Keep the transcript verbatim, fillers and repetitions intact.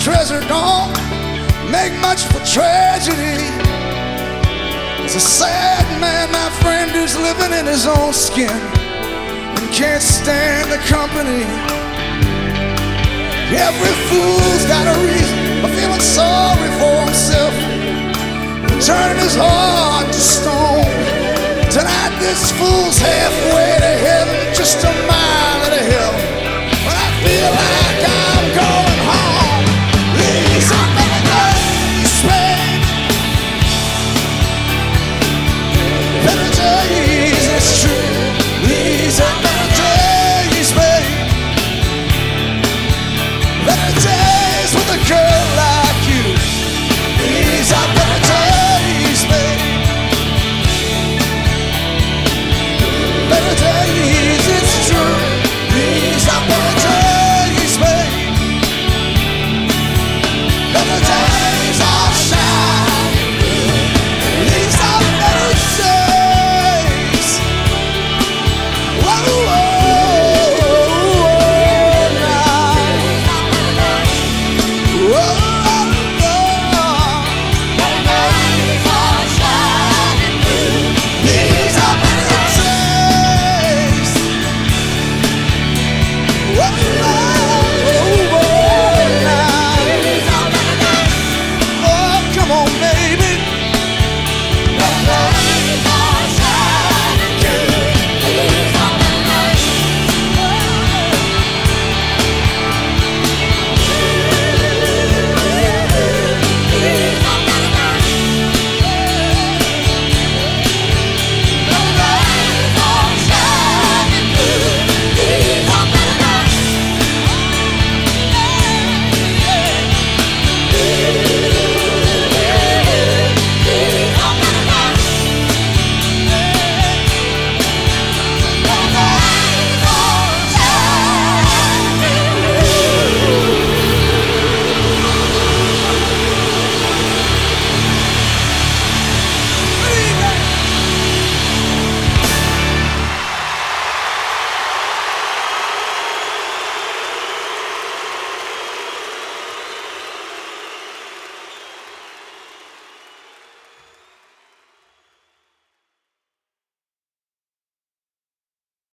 treasure don't make much for tragedy. There's a sad man, my friend, who's living in his own skin and can't stand the company. Every fool's got a reason for feeling sorry for himself, turning his heart to stone. Tonight this fool's halfway to heaven, just a mile and a hill. But I feel like I'm going home. These are better days, babe. Better days, it's true. These are better days, babe. Better days with a girl.